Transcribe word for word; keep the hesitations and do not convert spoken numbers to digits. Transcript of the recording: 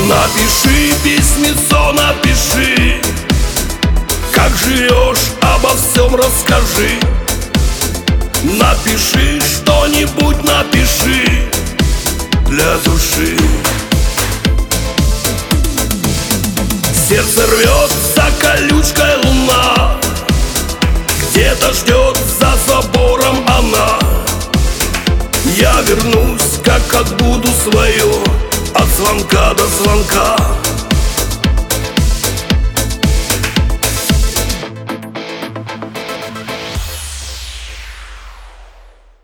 Напиши письмецо, напиши, как живешь, обо всем расскажи. Напиши что-нибудь, напиши для души. Сердце рвется колючкой луна, где-то ждет за забором она. Я вернусь, как отбуду свое, от звонка до звонка.